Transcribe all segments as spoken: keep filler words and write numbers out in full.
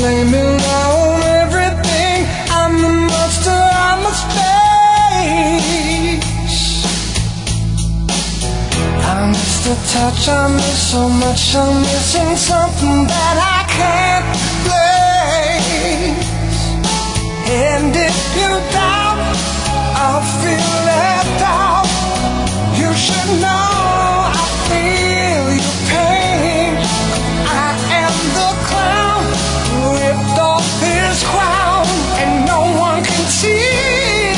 blaming on everything. I'm the monster of my space. I miss the touch, I miss so much. I'm missing something that I can't replace. And if you doubt, I'll feel left out. You should know I feel your pain. I am the clown who ripped off his crown, and no one can see.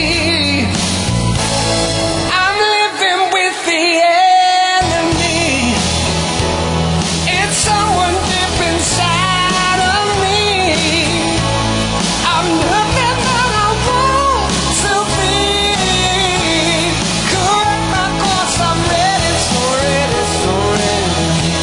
I'm living with the enemy. It's someone deep inside of me. I'm nothing that I want to be. Correct my course, I'm ready, so ready, so ready.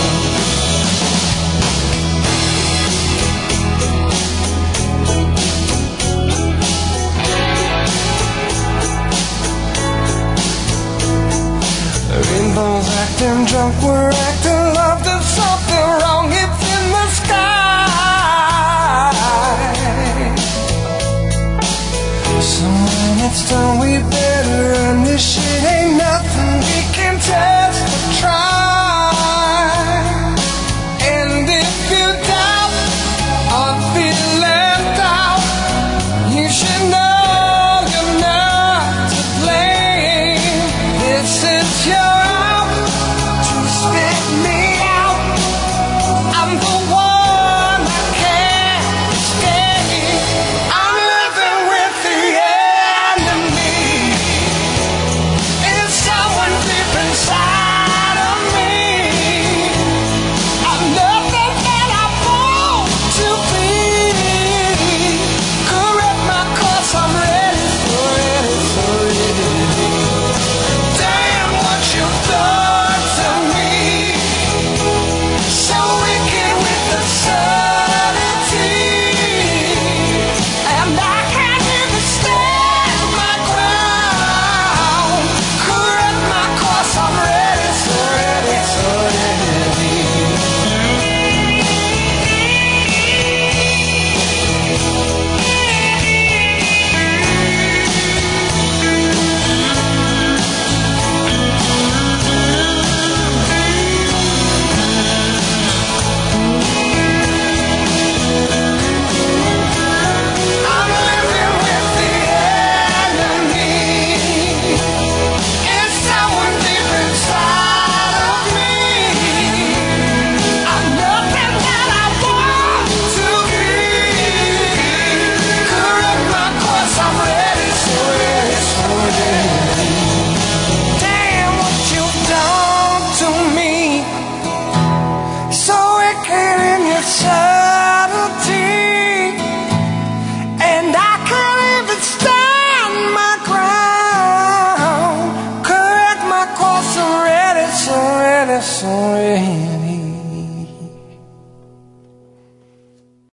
Rainbows acting drunk, we're acting love. There's something wrong, it's in the sky. So when it's done, we better run this shit